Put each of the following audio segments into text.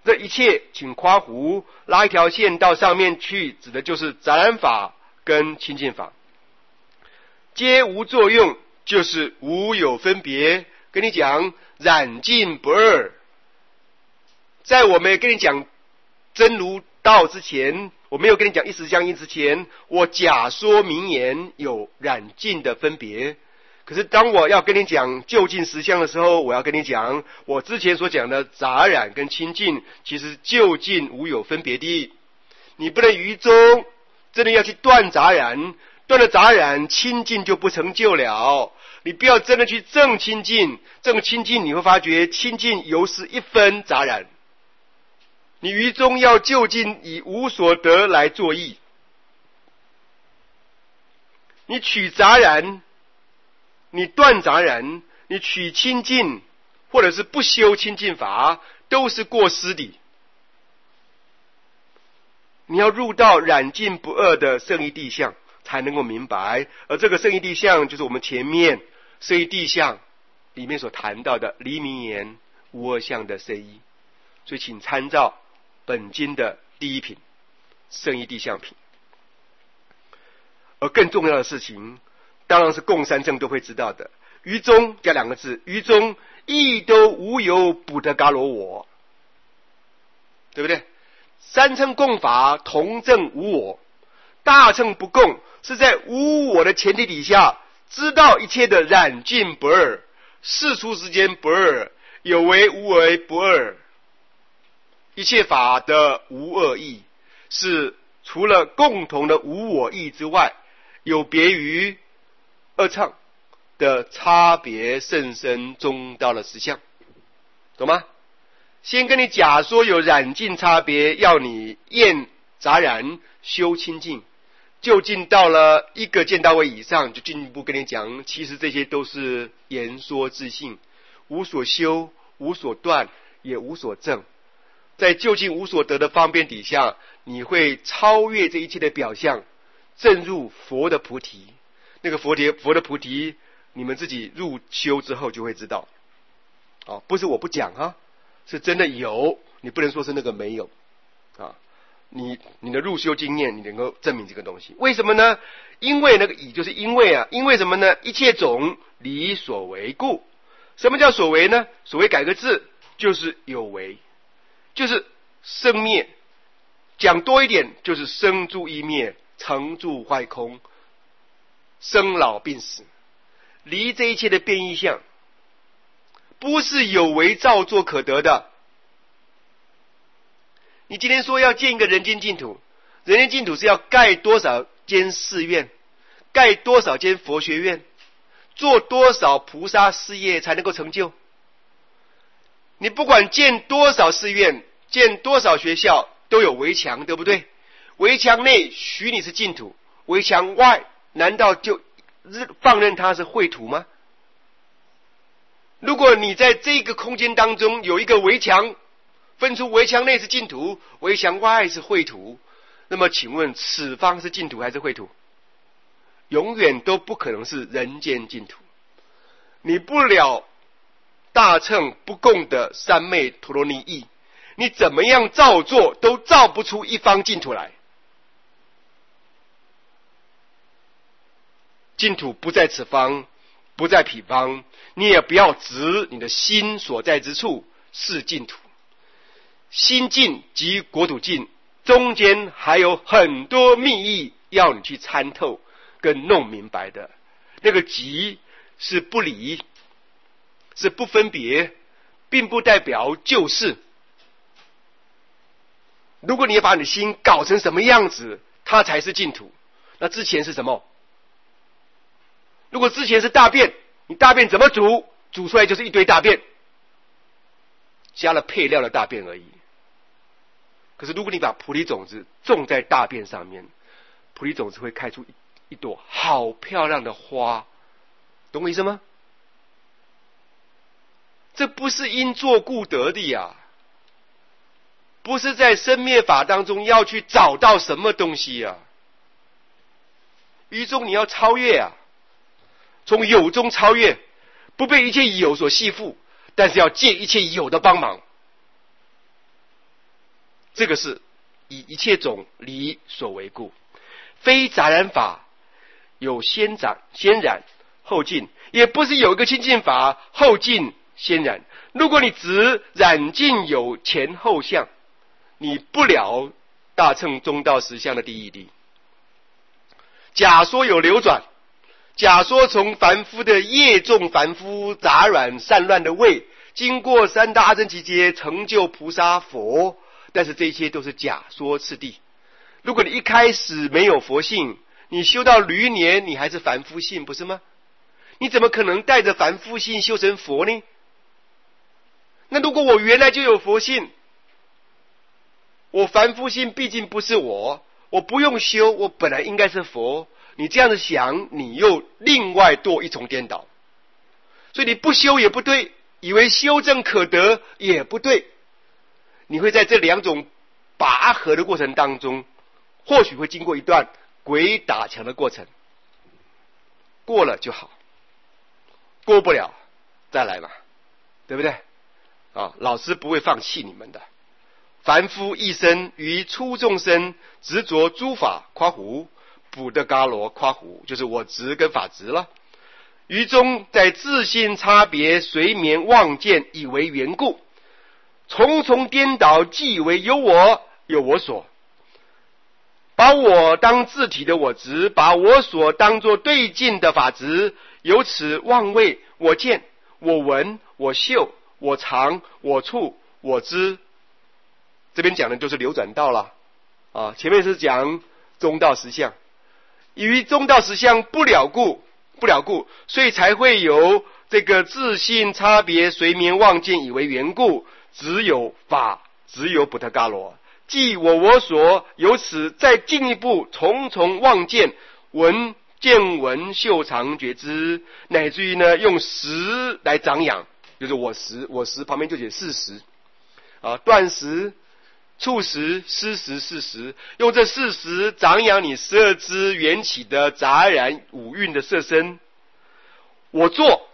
这一切请夸胡拉一条线到上面去，指的就是杂染法跟清净法。皆无作用，就是无有分别。跟你讲染净不二，在我没跟你讲真如道之前，我没有跟你讲一时相应之前，我假说名言有染净的分别。可是当我要跟你讲究竟实相的时候，我要跟你讲我之前所讲的杂染跟清净其实究竟无有分别的。你不能于中真的要去断杂染，断了杂染，清净就不成就了。你不要真的去证清净，证清净你会发觉清净犹是一分杂染。你于中要究竟以无所得来作意，你取杂染，你断杂染，你取清净，或者是不修清净法，都是过失的。你要入到染净不二的圣义谛相，才能够明白。而这个圣义谛相，就是我们前面圣义谛相里面所谈到的离明言无二相的圣义。所以请参照本经的第一品圣义谛相品。而更重要的事情，当然是共三正都会知道的，于中加两个字，于中亦都无有补特伽罗我，对不对？三乘共法同证无我，大乘不共是在无我的前提底下知道一切的染净不二，世俗之间不二，有为无为不二，一切法的无二义是除了共同的无我义之外，有别于二乘的差别甚深中道的实相，懂吗？先跟你假说有染净差别，要你厌杂染修清净，就近到了一个见到位以上，就进一步跟你讲，其实这些都是言说自性，无所修，无所断，也无所证。在就近无所得的方便底下，你会超越这一切的表象，证入佛的菩提。那个佛的菩提，你们自己入修之后就会知道。不是我不讲啊，是真的有，你不能说是那个没有啊。你的入修经验，你能够证明这个东西。为什么呢？因为那个以就是因为啊，因为什么呢？一切种理所为故。什么叫所为呢？所谓改个字，就是有为，就是生灭。讲多一点，就是生住异灭，成住坏空，生老病死，离这一切的变异相，不是有为造作可得的。你今天说要建一个人间净土，人间净土是要盖多少间寺院，盖多少间佛学院，做多少菩萨事业才能够成就？你不管建多少寺院，建多少学校，都有围墙，对不对？围墙内许你是净土，围墙外难道就放任它是秽土吗？如果你在这个空间当中有一个围墙，分出围墙内是净土，围墙外是秽土，那么请问此方是净土还是秽土？永远都不可能是人间净土。你不了大乘不共的三昧陀罗尼义，你怎么样造作都造不出一方净土来。净土不在此方，不在彼方，你也不要执你的心所在之处是净土。心净即国土净，中间还有很多密意要你去参透跟弄明白的。那个即是不离，是不分别，并不代表就是。如果你要把你的心搞成什么样子，它才是净土。那之前是什么？如果之前是大便，你大便怎么煮？煮出来就是一堆大便，加了配料的大便而已。可是如果你把菩提种子种在大便上面，菩提种子会开出一朵好漂亮的花，懂我意思吗？这不是因作故得的呀，不是在生灭法当中要去找到什么东西呀。于中你要超越啊，从有中超越，不被一切有所系缚，但是要借一切有的帮忙。 这个是以一切种理所为故，非杂染法有先染后净，也不是有一个清净法后净先染。如果你只染净有前后相，你不了大乘中道实相的第一义。假说有流转，假说从凡夫的业众凡夫杂染散乱的位，经过三大阿僧祇劫成就菩萨佛，但是这些都是假说次第。如果你一开始没有佛性，你修到驴年你还是凡夫性，不是吗？你怎么可能带着凡夫性修成佛呢？那如果我原来就有佛性，我凡夫性毕竟不是我不用修，我本来应该是佛。你这样子想，你又另外堕一重颠倒。所以你不修也不对，以为修正可得也不对。你会在这两种拔河的过程当中，或许会经过一段鬼打墙的过程，过了就好，过不了再来嘛，对不对？老师不会放弃你们的。凡夫一生于初众生执着诸法夸胡，补的伽罗夸胡，就是我执跟法执了。于中在自性差别随眠妄见以为缘故，重重颠倒，即以为有我有我所，把我当自体的我执，把我所当作对境的法执，由此妄为我见我闻我嗅我尝我触我知。这边讲的就是流转道了前面是讲中道实相，于中道实相不了故，所以才会有这个自性差别随眠妄见以为缘故，只有法，只有补特伽罗，即我所，由此再进一步重重妄见见闻嗅尝觉知，乃至于呢用识来长养，就是我识旁边就写事实断识触识思识事实，用这事实长养你12支缘起的杂染五蕴的色身。我做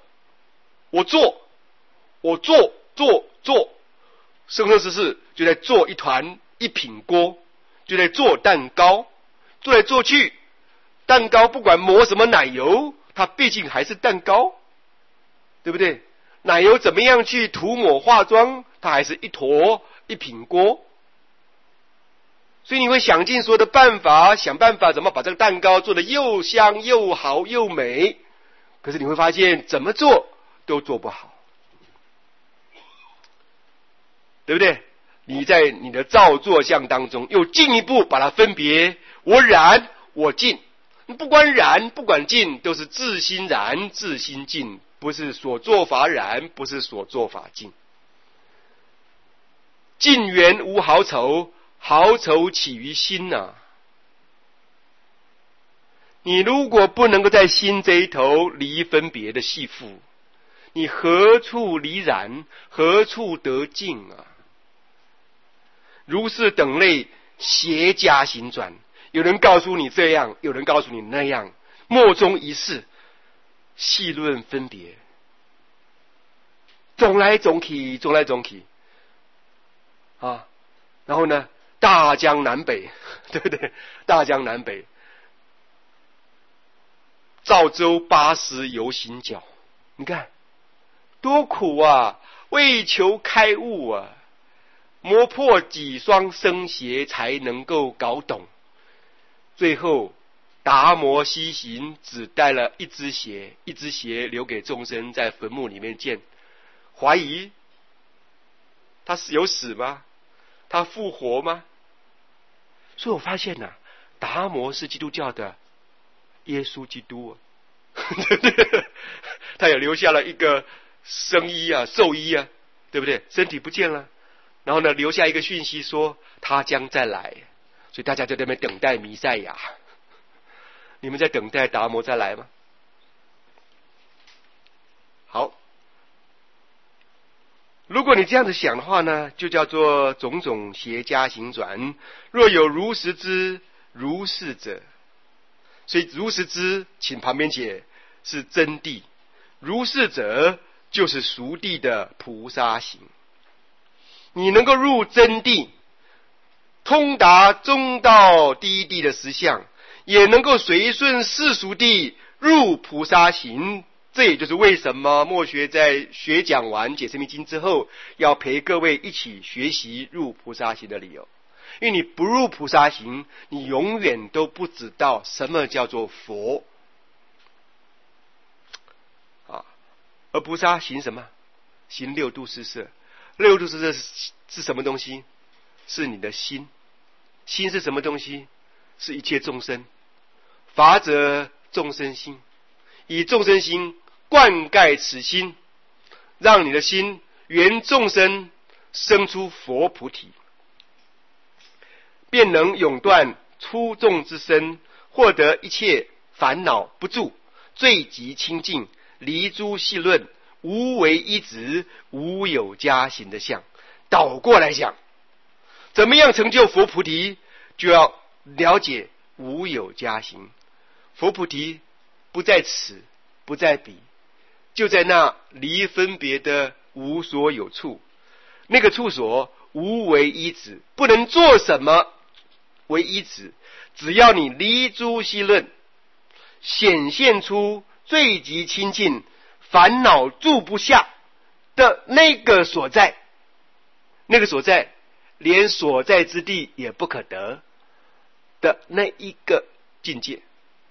生生世世就在做一品锅，就在做蛋糕，做来做去，蛋糕不管抹什么奶油，它毕竟还是蛋糕，对不对？奶油怎么样去涂抹化妆，它还是一品锅。所以你会想尽所有的办法，想办法怎么把这个蛋糕做得又香又好又美，可是你会发现怎么做都做不好，对不对？你在你的造作相当中又进一步把它分别，我染我净，不管染不管净，都是自心染自心净，不是所作法染，不是所作法净。净缘无好丑，好丑起于心你如果不能够在心这一头离分别的系缚，你何处离染，何处得净如是等类邪加行转，有人告诉你这样，有人告诉你那样，莫衷一是，细论分别，总来总去然后呢大江南北，对不对？大江南北，赵州80游行脚，你看多苦为求开悟磨破几双僧鞋才能够搞懂。最后达摩西行只带了一只鞋留给众生在坟墓里面见，怀疑他有死吗？他复活吗？所以我发现达摩是基督教的耶稣基督他也留下了一个僧衣寿衣对不对？身体不见了，然后呢留下一个讯息说他将再来，所以大家在那边等待弥赛亚。你们在等待达摩再来吗？好，如果你这样子想的话呢，就叫做种种邪加行转。若有如实之如是者，所以如实之请旁边写是真谛，如是者就是熟谛的菩萨行。你能够入真谛， 通达中道第一地的实相，也能够随顺世俗地入菩萨行。这也就是为什么墨学在学讲完解释密经之后，要陪各位一起学习入菩萨行的理由。因为你不入菩萨行，你永远都不知道什么叫做佛啊。而菩萨行什么？行六度四摄。六度四摄是什么东西？是你的心。心是什么东西？是一切众生。法者众生心，以众生心灌溉此心，让你的心缘众生生出佛菩提，便能永断粗重之身，获得一切烦恼不住，最极清净，离诸细论，无为一执，无有加行的相。倒过来讲，怎么样成就佛菩提，就要了解无有加行。佛菩提不在此，不在彼，就在那离分别的无所有处。那个处所无为一执，不能做什么为一执，只要你离诸细论，显现出最极清净，烦恼住不下的那个所在，那个所在连所在之地也不可得的那一个境界，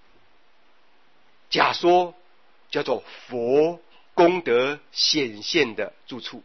假说叫做佛功德显现的住处。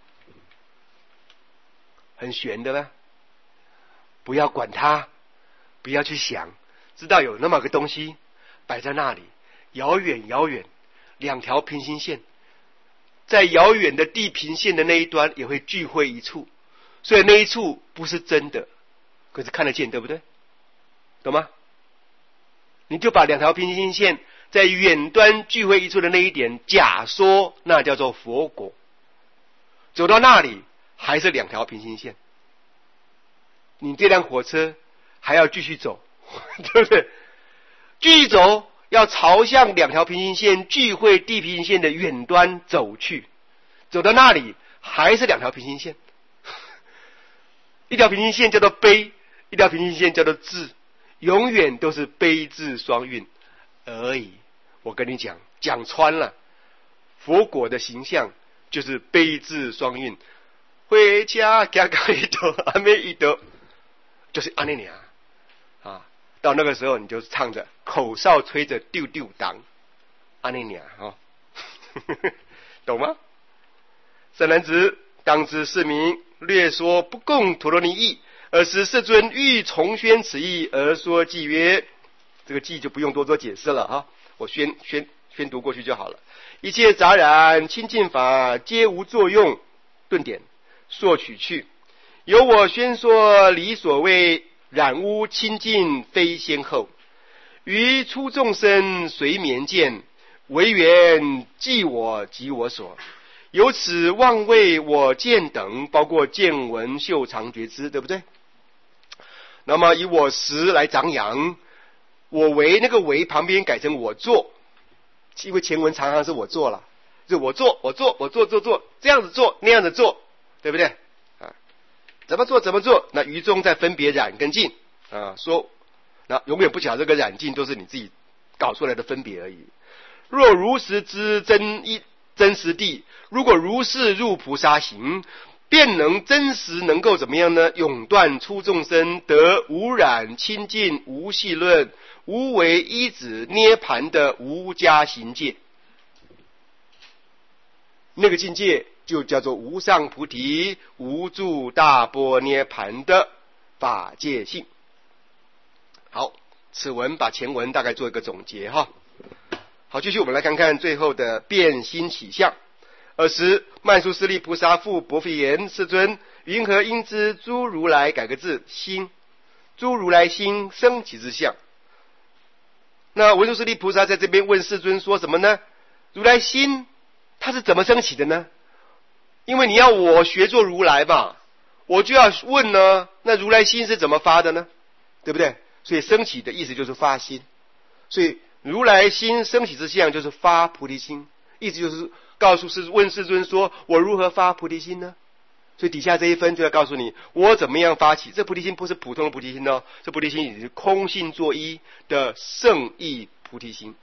很玄的呢，不要管它，不要去想，知道有那么个东西摆在那里，遥远遥远，两条平行线，在遥远的地平线的那一端也会聚会一处，所以那一处不是真的，可是看得见，对不对？懂吗？你就把两条平行线在远端聚会一处的那一点假说，那叫做佛果。走到那里还是两条平行线，你这辆火车还要继续走，对不对？继续走，要朝向两条平行线聚会地平行线的远端走去，走到那里还是两条平行线，一条平行线叫做悲，一条平行线叫做智，永远都是悲智双运而已。我跟你讲，讲穿了，佛果的形象就是悲智双运，回家加加一朵，阿妹一朵，就是阿内尼啊。到那个时候，你就唱着口哨吹着丢丢当，阿内尼啊，懂吗？善男子，当知是名略说不共陀罗尼意，尔时世尊欲重宣此意而说偈曰，这个偈就不用多做解释了啊，我宣读过去就好了。一切杂染清净法皆无作用，顿点说取去，由我宣说理所谓染污清净非先后，于初众生随眠见，唯缘即我即我所，由此妄为我见等，包括见闻嗅尝觉知，对不对？那么以我识来长养，我为那个为旁边改成我做，因为前文常常是我做了，就我做这样子做那样子做，对不对啊？怎么做？那于中再分别染跟净啊，说那永远不晓得这个染净都是你自己搞出来的分别而已。若如实知真实地，如果如是入菩萨行，便能真实能够怎么样呢？永断出众生，得无染清净无细论无为依止涅盘的无加行界。那个境界就叫做无上菩提无住大般涅盘的法界性。好，此文把前文大概做一个总结哈。好，继续我们来看看最后的变心起相。尔时曼殊室利菩萨复薄妃言，世尊，云何应知诸如来改个字心，诸如来心生起之相？那文殊师利菩萨在这边问世尊说什么呢？如来心它是怎么升起的呢？因为你要我学做如来嘛，我就要问呢，那如来心是怎么发的呢？对不对？所以升起的意思就是发心，所以如来心升起之相就是发菩提心，意思就是告诉问世尊说，我如何发菩提心呢？ 所以底下这一分就要告诉你，我怎么样发起。这菩提心不是普通的菩提心哦，这菩提心已是空性作一的圣意菩提心。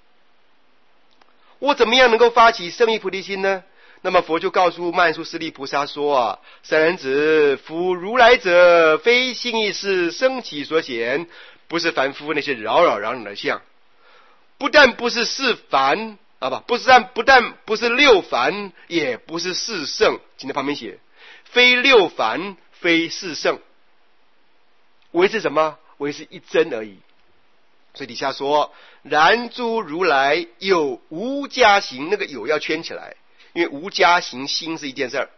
我怎么样能够发起圣意菩提心呢？那么佛就告诉曼殊室利菩萨说啊，善男子，夫如来者，非心意识生起所显，不是凡夫那些扰攘的相，不但不是四凡啊，不但不是六凡，也不是四圣。请在旁边写，非六凡，非四圣，为是什么？为是一真而已。所以底下说，然诸如来有无加行，那个有要圈起来，因为无加行心是一件事儿。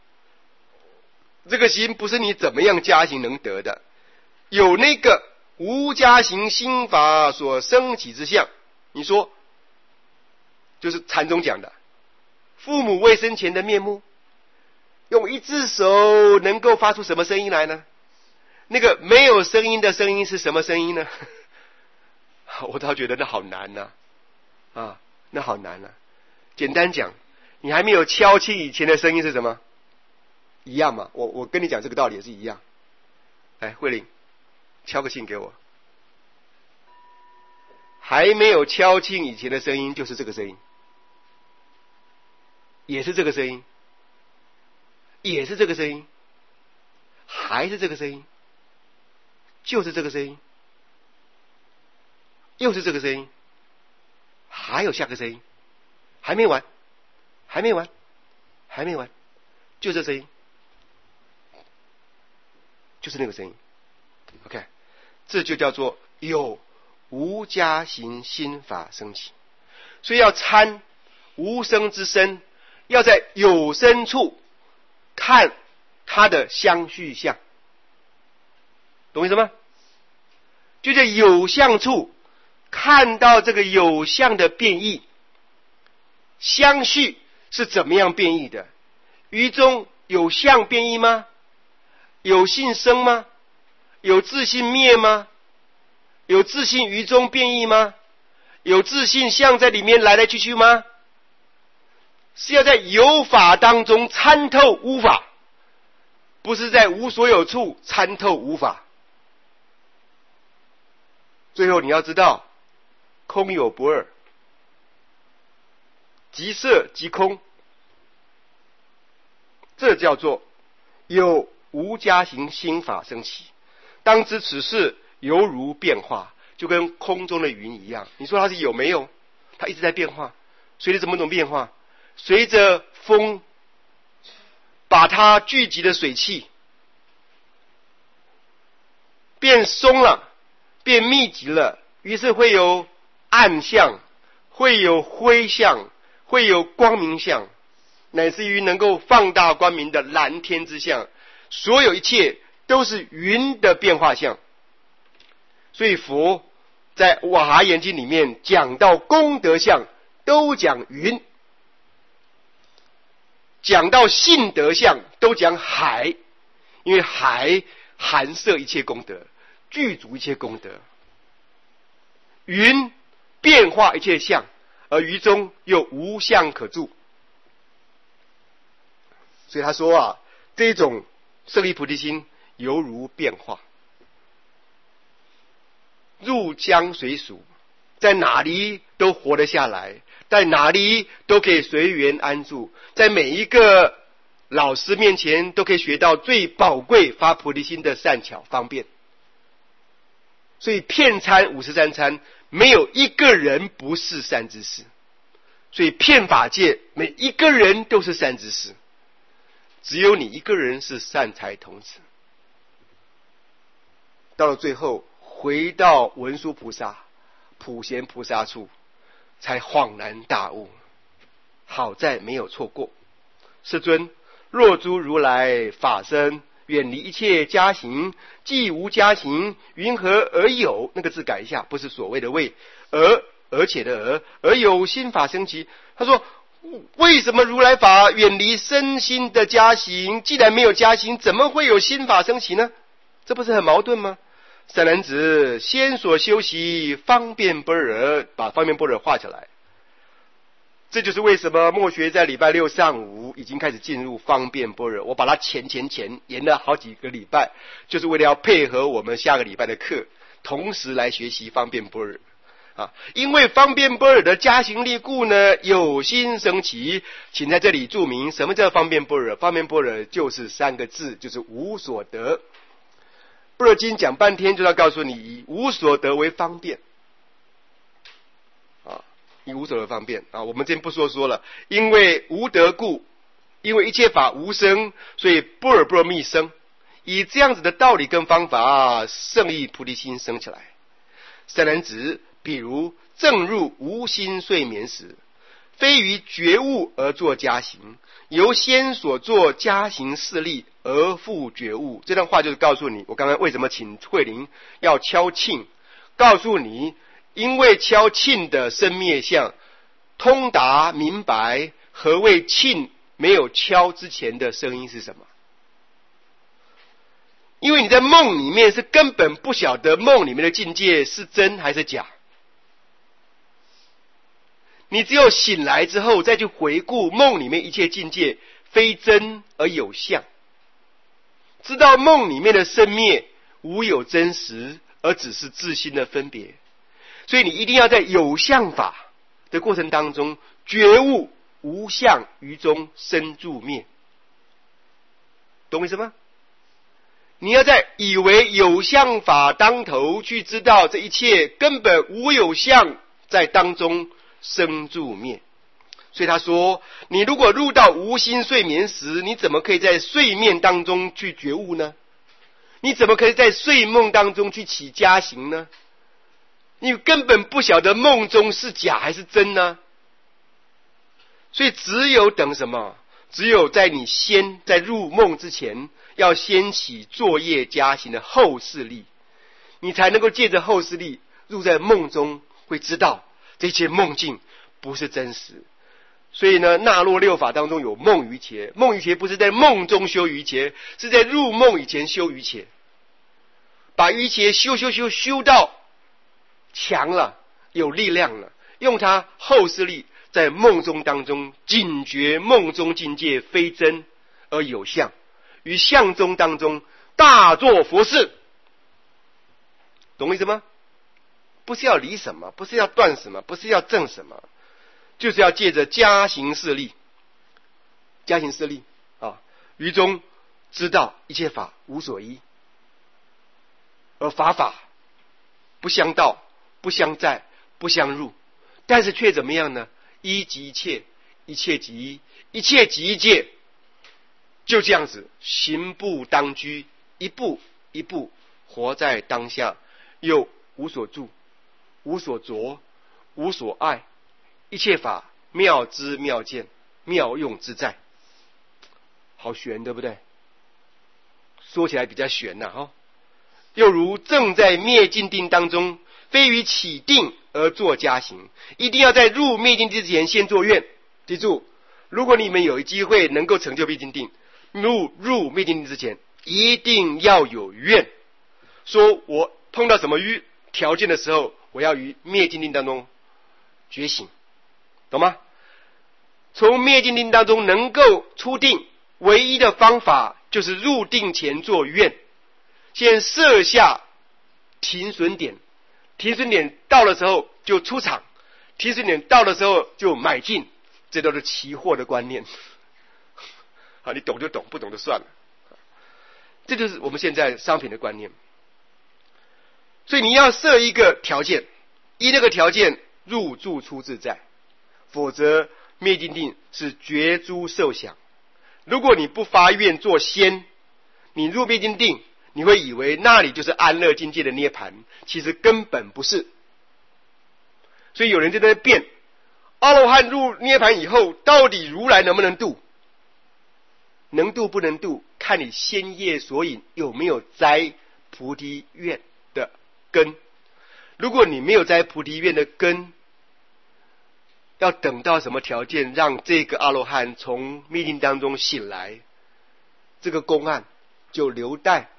这个心不是你怎么样加行能得的，有那个无加行心法所生起之相。你说就是禅宗讲的父母未生前的面目，用一只手能够发出什么声音来呢？那个没有声音的声音是什么声音呢？我倒觉得那好难呐，那好难啊。简单讲，你还没有敲磬以前的声音是什么？一样嘛。我跟你讲这个道理也是一样。来，慧玲，敲个磬给我。还没有敲磬以前的声音就是这个声音，也是这个声音，也是这个声音，还是这个声音，就是这个声音，又是这个声音，还有下个声音，还没完，还没完，还没完，就这声音，就是那个声音。OK， 这就叫做有无加行心法生起。所以要参无生之身，要在有生处看它的相续相，懂意思吗？就在有相处看到这个有相的变异，相续是怎么样变异的？于中有相变异吗？有性生吗？有自性灭吗？有自性于中变异吗？有自性相在里面来来去去吗？是要在有法当中参透无法，不是在无所有处参透无法。最后你要知道，空有不二，即色即空，这叫做有无加行心法生起。当知此事犹如变化，就跟空中的云一样。你说它是有没有？它一直在变化。随着怎么种变化？随着风把它聚集的水汽变松了，变密集了，于是会有暗象，会有灰象，会有光明象，乃至于能够放大光明的蓝天之象。所有一切都是云的变化相。所以佛在《瓦哈严经》里面讲到功德相都讲云，讲到性德相都讲海，因为海含摄一切功德，具足一切功德。云变化一切相，而于中又无相可住。所以他说啊，这种舍利菩提心犹如变化，入江随俗，在哪里都活得下来，在哪里都可以随缘安住，在每一个老师面前都可以学到最宝贵发菩提心的善巧方便。所以遍参53参没有一个人不是善知识，所以遍法界每一个人都是善知识，只有你一个人是善财童子。到了最后回到文殊菩萨、普贤菩萨处，才恍然大悟，好在没有错过。世尊，若诸如来法身远离一切加行，既无加行，云何而有？那个字改一下，不是所谓的为，而且的而有心法生起。他说，为什么如来法远离身心的加行？既然没有加行，怎么会有心法生起呢？这不是很矛盾吗？善男子，先所修习方便般若，把方便般若画起来。 这就是为什么墨学在礼拜六上午已经开始进入方便般若，我把它前延了好几个礼拜，就是为了要配合我们下个礼拜的课，同时来学习方便般若啊。因为方便般若的加行力故呢，有心生起，请在这里注明什么叫方便般若。方便般若就是3个字，就是无所得。般若经讲半天就要告诉你，以无所得为方便啊，以无所得方便啊。我们这边不说了，因为无得故，因为一切法无生，所以般若波罗蜜生。以这样子的道理跟方法，胜意菩提心生起来。善男子，比如正入无心睡眠时，非于觉悟而作加行，由先所作加行势力而复觉悟。这段话就是告诉你，我刚刚为什么请慧玲要敲磬，告诉你，因为敲磬的生灭相通达明白何谓磬没有敲之前的声音是什么。因为你在梦里面是根本不晓得梦里面的境界是真还是假，你只有醒来之后再去回顾梦里面一切境界非真而有相，知道梦里面的生灭无有真实，而只是自心的分别。所以你一定要在有相法的过程当中觉悟无相于中生住灭，懂我意思吗？你要在以为有相法当头去知道这一切根本无有相在当中生住灭。所以他说，你如果入到无心睡眠时，你怎么可以在睡眠当中去觉悟呢？你怎么可以在睡梦当中去起加行呢？你根本不晓得梦中是假还是真呢。所以只有等什么？只有在你先在入梦之前，要先起作业加行的后事力，你才能够借着后事力入在梦中，会知道这些梦境不是真实。所以呢，那洛六法当中有梦于伽，梦于伽不是在梦中修于伽，是在入梦以前修于伽，把于伽修到强了，有力量了，用它后事力在梦中当中警觉梦中境界非真而有相，于相中当中大做佛事，懂我意思吗？不是要离什么，不是要断什么，不是要证什么，就是要借着加行势力啊，于中知道一切法无所依，而法不相道，不相在，不相入，但是却怎么样呢？一即一切，一切即一，一切即一界，就这样子行步当居，一步一步活在当下，又无所住，无所着，无所爱，一切法妙知妙见，妙用自在。好玄，对不对？说起来比较玄呐，又如正在灭尽定当中，非于起定而作加行，一定要在入灭尽定之前先做愿。记住，如果你们有机会能够成就灭尽定，入灭尽定之前一定要有愿，说我碰到什么条件的时候，我要于灭尽定当中觉醒，懂吗？从灭尽定当中能够出定，唯一的方法就是入定前做愿，先设下停损点，停损点到的时候就出场，停损点到的时候就买进，这都是期货的观念。好，你懂就懂，不懂就算了。这就是我们现在商品的观念。所以你要设一个条件，依那个条件入住出自在，否则灭尽定是绝诸受想。如果你不发愿做仙，你入灭尽定，你会以为那里就是安乐境界的涅槃，其实根本不是。所以有人就在辩，阿罗汉入涅槃以后，到底如来能不能度？能度不能度，看你先业所引有没有栽菩提愿的根。如果你没有栽菩提愿的根，要等到什么条件让这个阿罗汉从灭尽当中醒来，这个公案就留待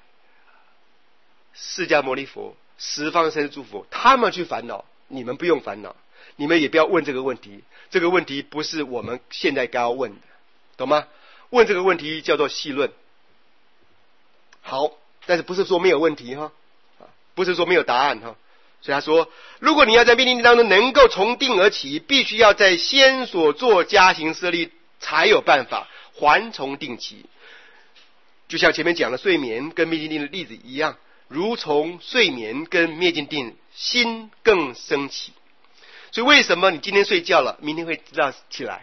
释迦牟尼佛、十方三世诸佛他们去烦恼，你们不用烦恼。 你们也不要问这个问题，这个问题不是我们现在该要问的，懂吗？问这个问题叫做细论。好，但是不是说没有问题哈，不是说没有答案哈。所以他说，如果你要在命令当中能够从定而起，必须要在先所做加行设立，才有办法还从定起。就像前面讲的睡眠跟灭尽定的例子一样，如从睡眠跟灭尽定，心更升起。所以为什么你今天睡觉了，明天会知道起来？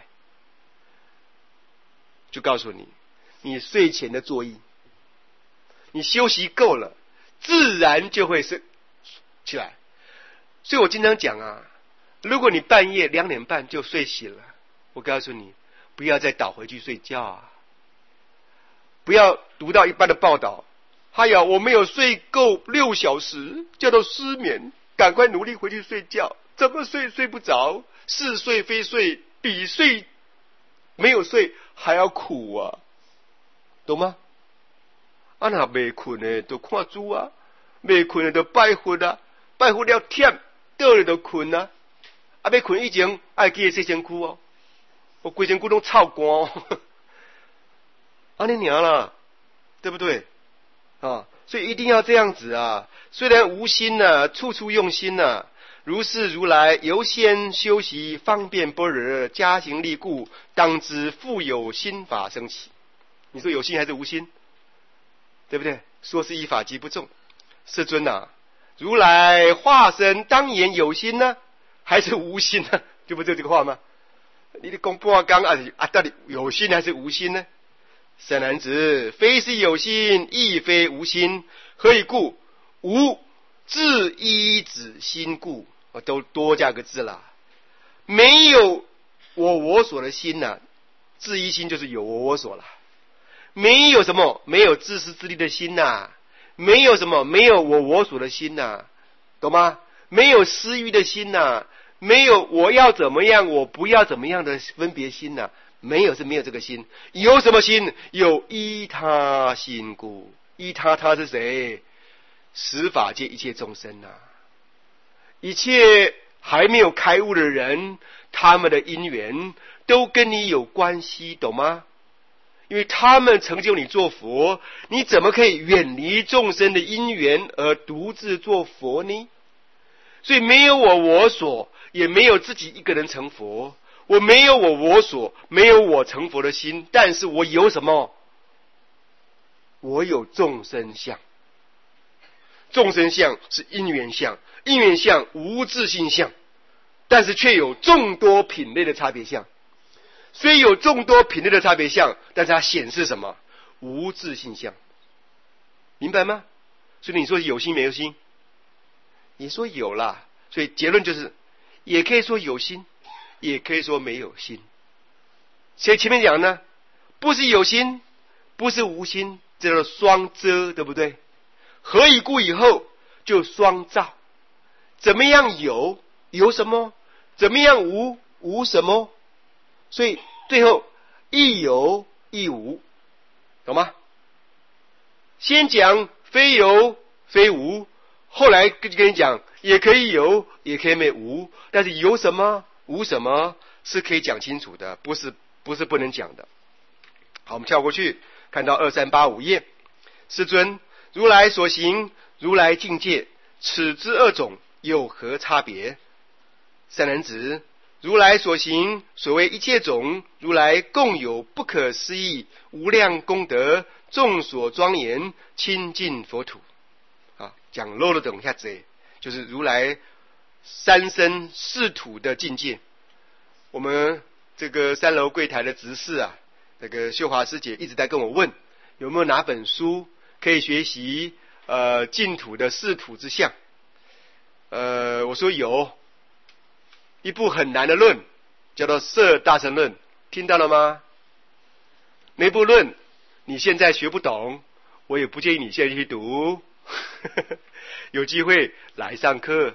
就告诉你，你睡前的作意，你休息够了，自然就会起来。所以我经常讲啊，如果你半夜2点半就睡醒了，我告诉你，不要再倒回去睡觉啊！不要读到一半的报道，哎呀，我没有睡够6小时，叫做失眠，赶快努力回去睡觉。怎么睡不着？是睡非睡，比睡没有睡还要苦啊，懂吗？啊，那没困的就看书啊，没困的就拜佛啊，拜佛了忝，倒了就困啊。啊，要困以前爱记得洗身躯哦，我规身躯都臭干哦。啊，你娘啦，对不对？啊，所以一定要这样子啊！虽然无心啊，处处用心啊。如是如来由先修习方便般若，加行力故，当知复有心法生起。你说有心还是无心？对不对？说是依法即不中。世尊啊，如来化身当言有心呢，还是无心呢？对不对这个话吗？你的公半刚啊，到底有心还是无心呢？善男子，非是有心，亦非无心，何以故？无自依止心故。都多加个字啦，没有我所的心呐、自依心就是有我所了。没有什么，没有自私自利的心呐、没有什么，没有我所的心呐、懂吗？没有私欲的心呐、没有我要怎么样，我不要怎么样的分别心呐、没有，是没有这个心。有什么心？有依他心故。依他是谁？十法界一切众生呐、一切还没有开悟的人，他们的因缘都跟你有关系，懂吗？因为他们成就你做佛，你怎么可以远离众生的因缘而独自做佛呢？所以没有我所，也没有自己一个人成佛。我没有我所，没有我成佛的心，但是我有什么？我有众生相。众生相是因缘相，因缘相无自性相，但是却有众多品类的差别相。虽有众多品类的差别相，但是它显示什么？无自性相，明白吗？所以你说有心没有心？你说有啦，所以结论就是，也可以说有心，也可以说没有心。所以前面讲呢，不是有心，不是无心，这叫做双遮，对不对？何以故？以后就双照。怎么样有？有什么？怎么样无？无什么？所以最后亦有亦无，懂吗？先讲非有非无，后来跟你讲也可以有，也可以没无，但是有什么无什么是可以讲清楚的，不是不能讲的。好，我们跳过去，看到2385页。世尊，如来所行，如来境界，此之二种有何差别？善男子，如来所行，所谓一切种，如来共有不可思议无量功德，众所庄严，清净佛土。啊，讲漏了等一下子，就是如来三身四土的境界。我们这个3楼柜台的执事啊，这个秀华师姐一直在跟我问，有没有哪本书可以学习净土的四土之相？我说有一部很难的论，叫做《摄大乘论》，听到了吗？那部论你现在学不懂，我也不建议你现在去读，有机会来上课。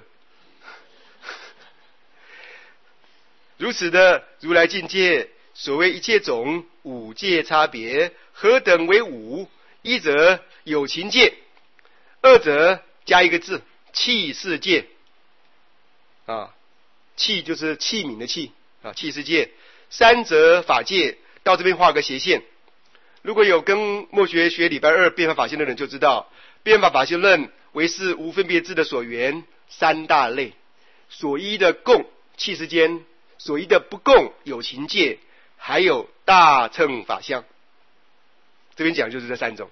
如此的如来境界，所谓一切种，五界差别，何等为五？一则有情界，二则加一个字气世界啊。 器就是器皿的器啊，器世界。三则法界，到这边画个斜线。如果有跟墨学学礼拜二变法法性的人就知道，变法法性论为是无分别智的所缘三大类，所依的共器世间，所依的不共有情界，还有大乘法相。这边讲就是这三种。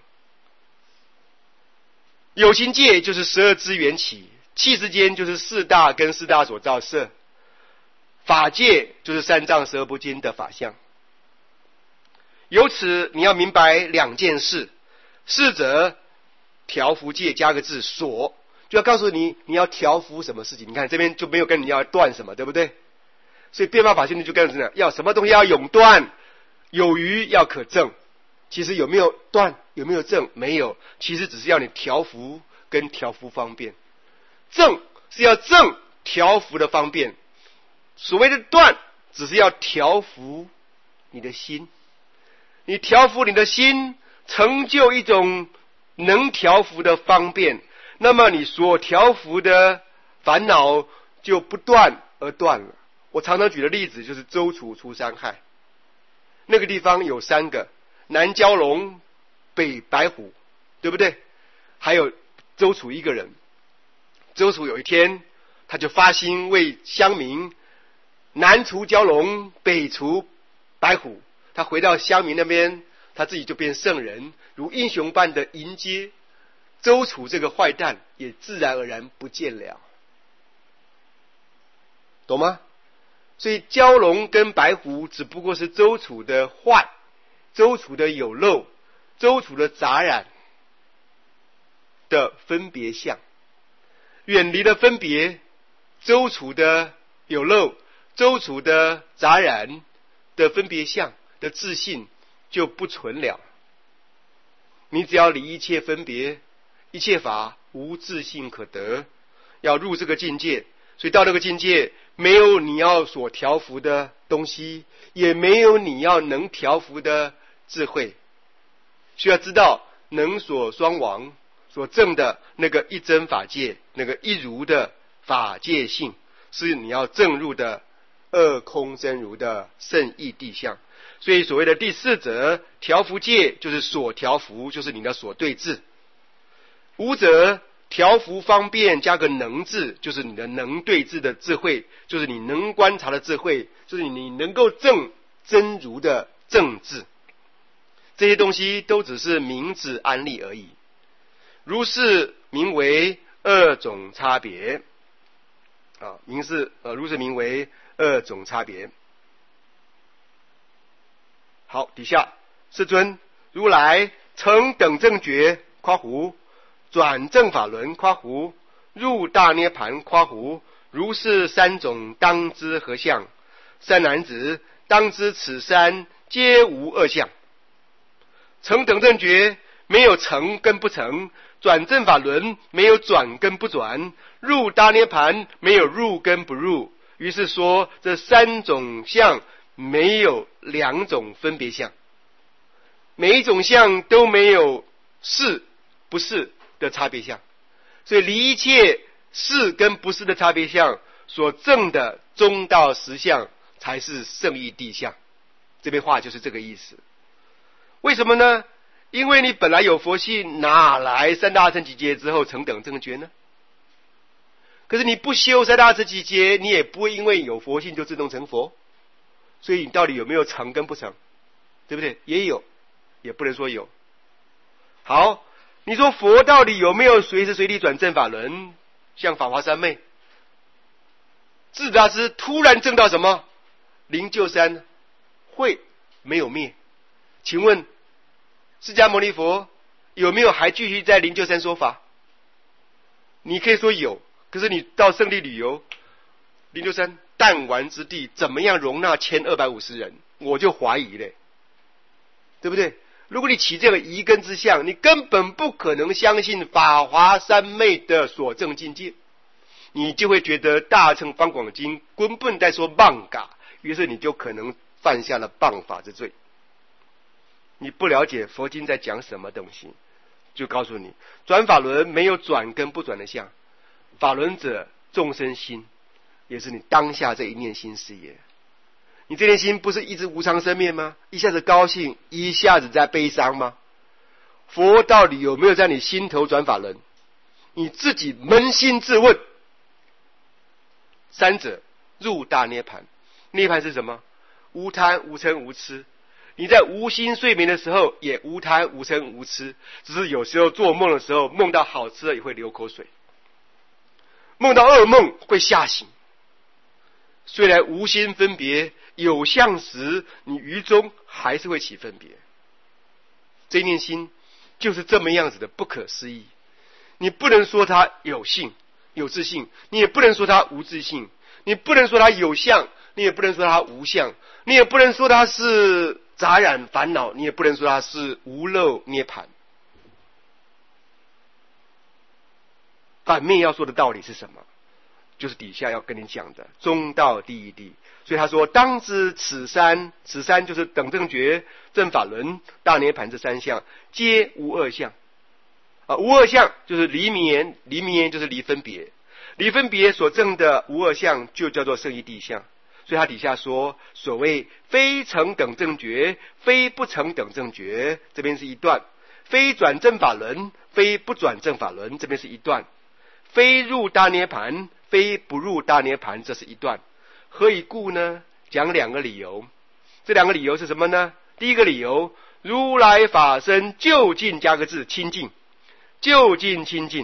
有情界就是12支缘起，器世间就是四大跟四大所造色，法界就是三藏12部经的法相。由此你要明白两件事，是则调伏界加个字所，就要告诉你你要调伏什么事情。你看这边就没有跟你要断什么，对不对？所以变法法性就跟着讲，要什么东西要永断，有余要可证。其实有没有断，有没有证？没有，其实只是要你调伏跟调伏方便。证是要证调伏的方便，所谓的断只是要调伏你的心。你调伏你的心，成就一种能调伏的方便，那么你所调伏的烦恼就不断而断了。我常常举的例子就是周楚除三害，那个地方有3个，南蛟龙，北白虎，对不对？还有周楚一个人。周楚有一天他就发心为乡民南除蛟龙，北除白虎。他回到乡民那边，他自己就变圣人，如英雄般的迎接周楚这个坏蛋，也自然而然不见了。懂吗？所以蛟龙跟白虎只不过是周楚的坏，周楚的有漏，周楚的杂染的分别相。远离了分别，周楚的有漏，周楚的杂染的分别相的自信就不存了。你只要离一切分别，一切法无自信可得，要入这个境界。所以到那个境界，没有你要所调伏的东西，也没有你要能调伏的智慧。需要知道能所双亡所证的那个一真法界，那个一如的法界性，是你要证入的二空真如的圣义谛相。所以所谓的第4则调伏界，就是所调伏，就是你的所对治。5则调伏方便加个能字，就是你的能对治的智慧，就是你能观察的智慧，就是你能够证真如的正智。这些东西都只是名字安立而已，如是名为2种差别啊，如是名为2种差别。好，底下世尊，如来成等正觉夸胡，转正法轮夸胡，入大涅盘夸胡，如是3种当知何相？善男子，当知此3皆无2相。成等正觉没有成跟不成，转正法轮没有转跟不转，入大涅盘没有入跟不入。于是说这3种相没有2种分别相，每一种相都没有是不是的差别相。所以离一切是跟不是的差别相所证的中道实相才是圣义谛相。这边话就是这个意思。为什么呢？因为你本来有佛性，哪来3大乘集结之后成等正觉呢？可是你不修3大乘集结，你也不会因为有佛性就自动成佛。所以你到底有没有成跟不成，对不对？也有，也不能说有。好，你说佛到底有没有随时随地转正法轮？像法华三昧智大师突然证到什么灵鹫山会没有灭，请问释迦牟尼佛有没有还继续在灵鹫山说法？你可以说有，可是你到圣地旅游，灵鹫山弹丸之地，怎么样容纳1250人？我就怀疑嘞，对不对？如果你起这个疑根之相，你根本不可能相信法华三昧的所证境界，你就会觉得大乘方广经根本在说妄嘎，于是你就可能犯下了谤法之罪。你不了解佛经在讲什么东西，就告诉你转法轮没有转跟不转的相，法轮者众生心， 也是你当下这一念心事业。你这念心不是一直无常生灭吗？一下子高兴，一下子在悲伤吗？佛到底有没有在你心头转法轮？你自己扪心自问。三者入大涅槃。涅槃是什么？无贪无嗔无痴。你在无心睡眠的时候也无贪无嗔无痴，只是有时候做梦的时候梦到好吃的也会流口水，梦到噩梦会吓醒。虽然无心分别，有相时你于中还是会起分别。这一念心就是这么样子的不可思议。你不能说它有性有自性，你也不能说它无自性，你不能说它有相，你也不能说它无相，你也不能说它是杂染烦恼，你也不能说它是无漏涅槃。反面要说的道理是什么？就是底下要跟你讲的中道第一谛。所以他说，当知此三就是等正觉、正法轮、大涅槃这三项，皆无二相。无二相就是离名言，离名言就是离分别，离分别所证的无二相就叫做胜义谛相。所以他底下说，所谓非成等正觉，非不成等正觉，这边是一段；非转正法轮，非不转正法轮，这边是一段；非入大涅槃，非不入大涅槃，这是一段。何以故呢？讲两个理由。这两个理由是什么呢？第一个理由，如来法身究竟加个字，清净，究竟清净。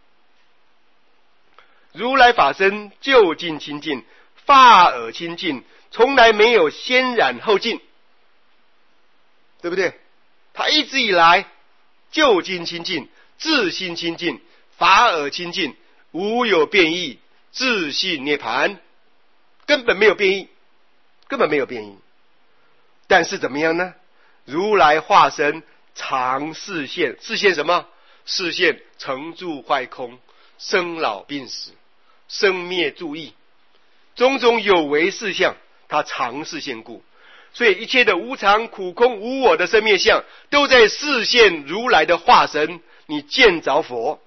如来法身究竟清净，法尔清净，从来没有先染后净，对不对？他一直以来究竟清净，自心清净，法尔清净，无有变异，自性涅槃，根本没有变异，根本没有变异。但是怎么样呢？如来化身常示现，示现什么？示现成住坏空，生老病死，生灭住异，种种有为事项，他常示现故。所以一切的无常、苦空、无我的生灭相，都在示现如来的化身。你见着佛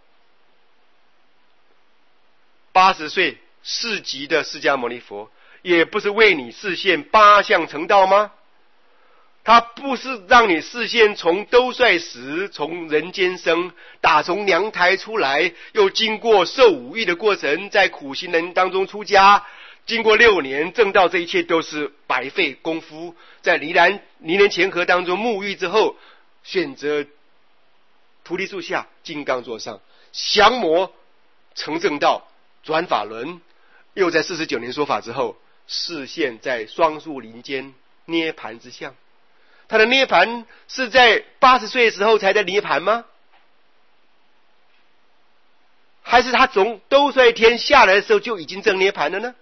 ，80岁世极的释迦牟尼佛，也不是为你示现八相成道吗？他不是让你示现从兜率时，从人间生，打从娘胎出来，又经过受五欲的过程，在苦行人当中出家，经过6年证道，这一切都是白费功夫。在泥莲前河当中沐浴之后，选择菩提树下金刚座上降魔成正道，转法轮，又在49年说法之后，示现在双树林间涅槃之相。他的涅槃是在80岁的时候才在涅槃吗？还是他从兜率天下来的时候就已经证涅槃了呢？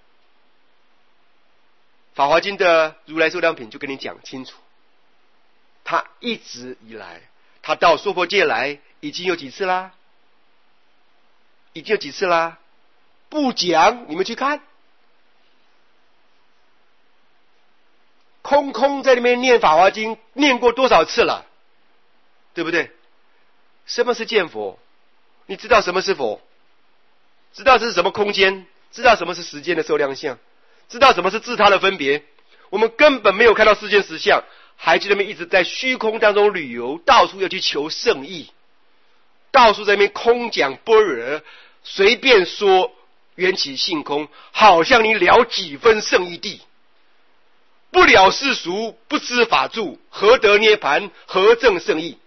法华经的如来寿量品就跟你讲清楚，他一直以来，他到娑婆界来已经有几次啦？已经有几次啦？不讲，你们去看，空空在那边念法华经，念过多少次了，对不对？什么是见佛？你知道什么是佛？知道这是什么空间？知道什么是时间的受量相？知道什么是自他的分别？我们根本没有看到世间实相，还在那边一直在虚空当中旅游，到处要去求圣意，到处在那边空讲般若，随便说缘起性空，好像你了几分圣义谛。不了世俗，不知法住，何得涅槃？何证圣义？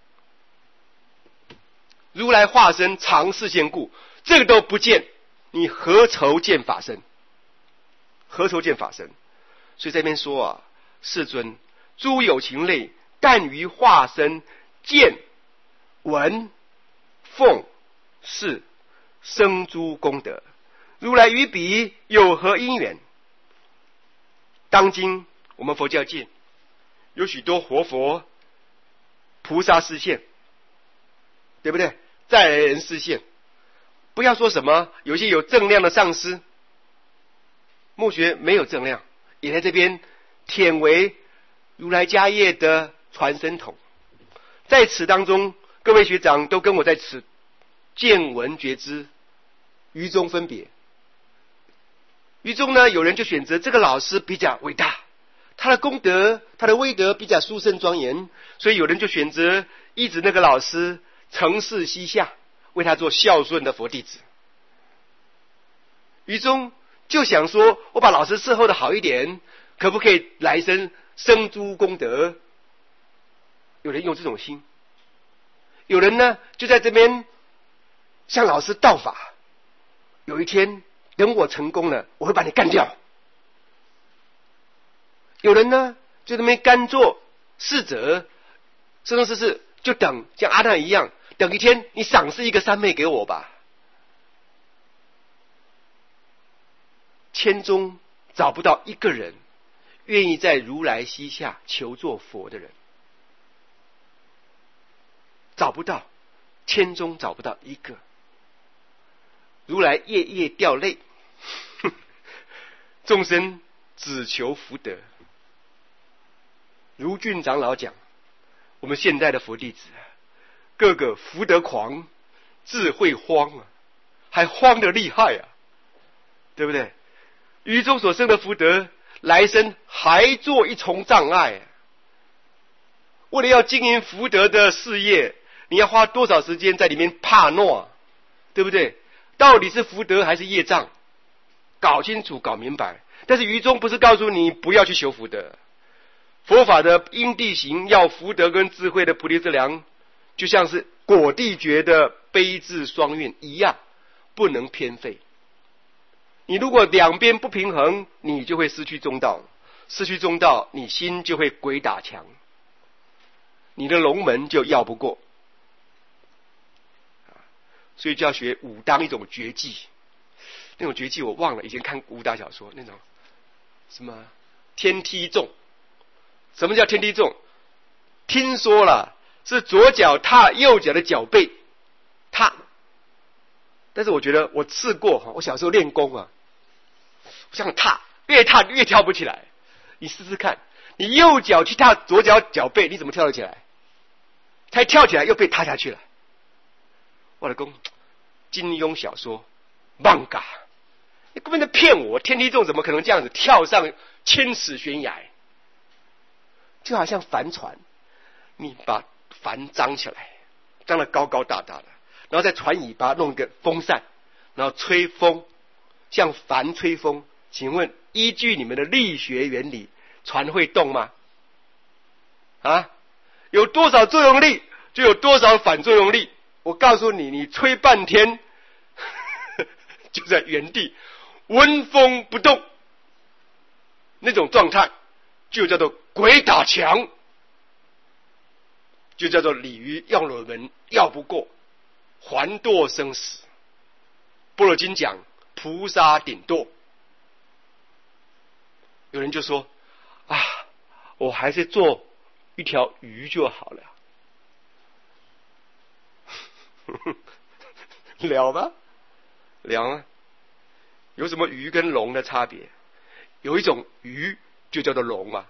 如来化身常示现故，这个都不见，你何愁见法身？何愁见法身？所以这边说啊，世尊，诸有情类，但于化身见、闻、奉、事，生诸功德。如来于彼有何因缘？当今我们佛教界有许多活佛、菩萨示现，对不对？再来人示现，不要说什么有些有正量的上师，目学没有正量，也在这边忝为如来家业的传声筒。在此当中，各位学长都跟我在此见闻觉知于中分别。 于中呢，有人就选择这个老师比较伟大，他的功德、他的威德比较殊胜庄严，所以有人就选择依止那个老师，承事膝下，为他做孝顺的佛弟子。于中就想说，我把老师伺候的好一点，可不可以来生生诸功德？有人用这种心，有人呢就在这边向老师道法，有一天等我成功了，我会把你干掉。有人呢就在那边干做侍者，生生世世就等像阿难一样，等一天你赏赐一个三昧给我吧。千中找不到一个人愿意在如来膝下求做佛的人，找不到，千中找不到一个。如来夜夜掉泪，众生只求福德。如俊长老讲，我们现在的佛弟子个个福德狂，智慧荒啊，还荒得厉害啊，对不对？于中所生的福德，来生还做一重障碍。为了要经营福德的事业，你要花多少时间在里面帕诺，对不对？到底是福德还是业障？搞清楚，搞明白。但是于中不是告诉你不要去修福德，佛法的因地行要福德跟智慧的菩提资粮，就像是果地觉的悲智双运一样，不能偏废。你如果两边不平衡，你就会失去中道，失去中道，你心就会鬼打墙，你的龙门就要不过。所以就要学武当一种绝技，那种绝技我忘了，以前看武打小说，那种什么天梯重。什么叫天梯重？听说了是左脚踏右脚的脚背踏，但是我觉得我试过，我小时候练功啊，我想踏，越踏越跳不起来。你试试看，你右脚去踏左脚脚背，你怎么跳得起来？才跳起来又被踏下去了。我的功，金庸小说漫嘎，你根本在骗我！天梯重怎么可能这样子跳上千尺悬崖？就好像帆船，你把帆张起来，张得高高大大的，然后在船尾巴弄一个风扇，然后吹风，像帆吹风。请问依据你们的力学原理，船会动吗？啊，有多少作用力就有多少反作用力。我告诉你，你吹半天就在原地纹风不动，那种状态就叫做鬼打墙，就叫做鲤鱼跃龙门要不过，还堕生死。般若经讲菩萨顶堕。有人就说啊，我还是做一条鱼就好了。了吗？了吗？有什么鱼跟龙的差别？有一种鱼就叫做龙嘛。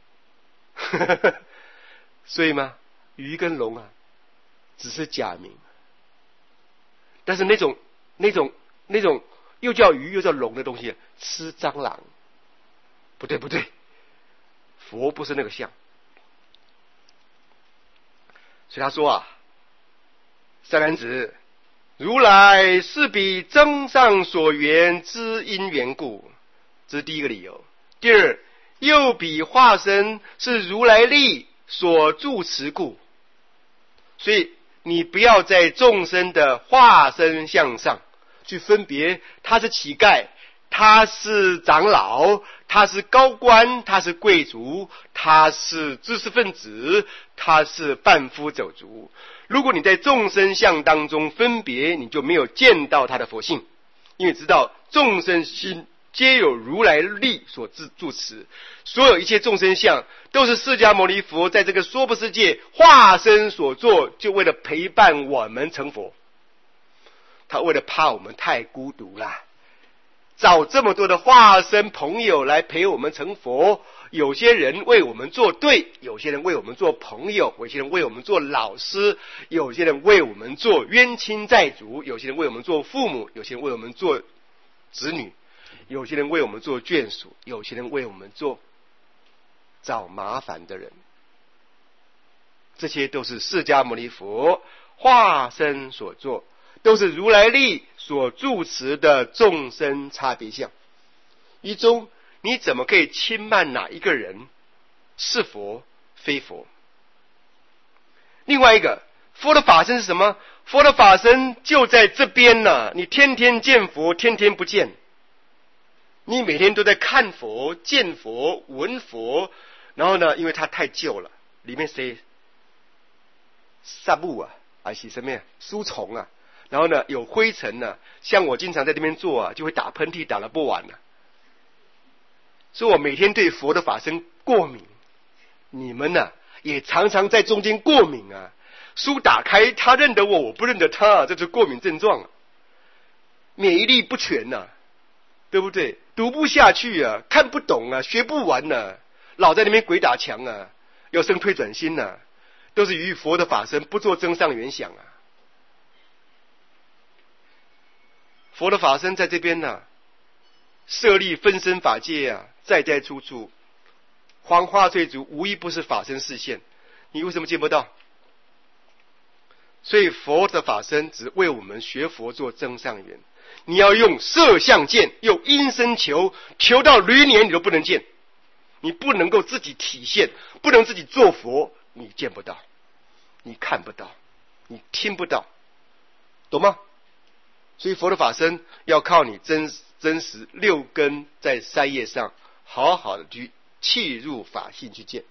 所以嘛，鱼跟龙啊，只是假名。但是那种又叫鱼又叫龙的东西，吃蟑螂。不对不对，佛不是那个相。所以他说啊，善男子，如来是彼增上所缘之因缘故，这是第一个理由。第二，又彼化身是如来力所住持故。所以你不要在众生的化身相上去分别，他是乞丐，他是长老，他是高官，他是贵族，他是知识分子，他是贩夫走卒。如果你在众生相当中分别，你就没有见到他的佛性，因为知道众生心皆有如来力所住持，所有一切众生相都是释迦牟尼佛在这个娑婆世界化身所做，就为了陪伴我们成佛。他为了怕我们太孤独了，找这么多的化身朋友来陪我们成佛。有些人为我们做对，有些人为我们做朋友，有些人为我们做老师，有些人为我们做冤亲债主，有些人为我们做父母，有些人为我们做子女， 有些人为我们做眷属，有些人为我们做找麻烦的人。这些都是释迦牟尼佛化身所做，都是如来力所住持的众生差别相。一中，你怎么可以轻慢哪一个人是佛非佛？另外一个，佛的法身是什么？佛的法身就在这边呢，你天天见佛，天天不见。你每天都在看佛、见佛、闻佛，然后呢，因为它太旧了，里面谁萨布啊，还是什么呀？书虫啊，然后呢有灰尘呢，像我经常在这边做啊，就会打喷嚏，打了不完了。所以我每天对佛的法身过敏，你们呢也常常在中间过敏啊。书打开，他认得我，我不认得他，这就是过敏症状啊，免疫力不全啊，对不对？读不下去啊，看不懂啊，学不完啊，老在那边鬼打墙啊，要生退转心啊，都是与佛的法身不做增上缘想啊。佛的法身在这边呢，设立分身法界啊，在在处处，黄花翠竹无一不是法身示现，你为什么见不到？所以佛的法身只为我们学佛做增上缘。你要用色相见，用音声求，求到驴年你都不能见，你不能够自己体现，不能自己做佛，你见不到，你看不到，你听不到，懂吗？所以佛的法身要靠你真实六根在三业上好好的去契入法性去见。